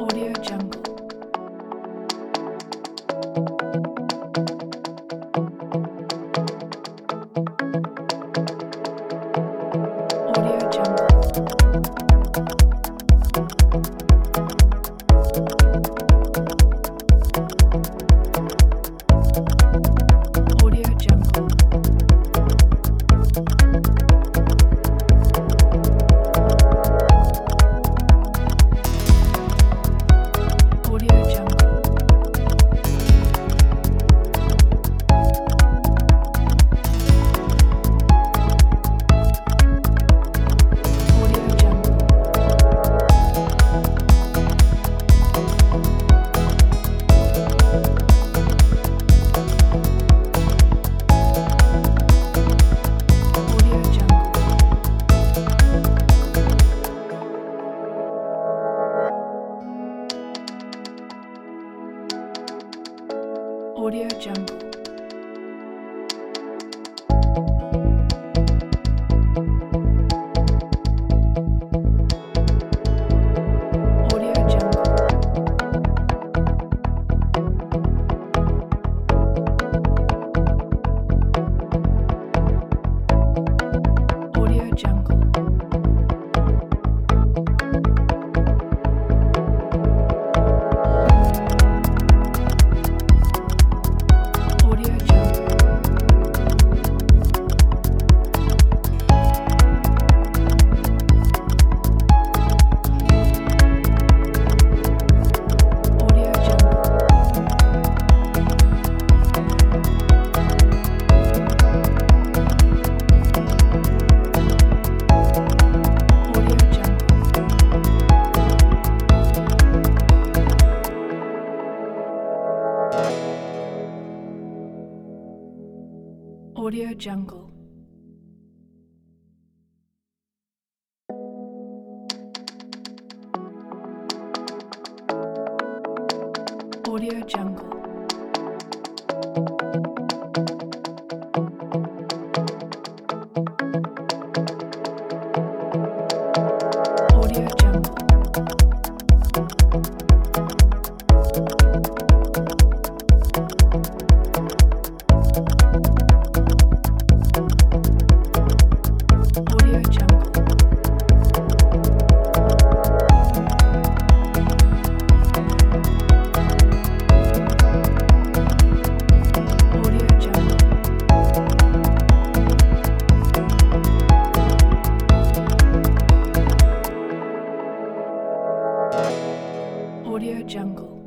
Audio Jungle. Audio Jungle. Audio Jungle. Audio Jungle. Audio Jungle. Audio Jungle. Audio Jungle. Audio Jungle. Audio Jungle. Audio Jungle. Audio Jungle. Audio Jungle. Audio Jungle. Audio Jungle. Audio Jungle. Audio Jungle. Audio Jungle. Audio Jungle.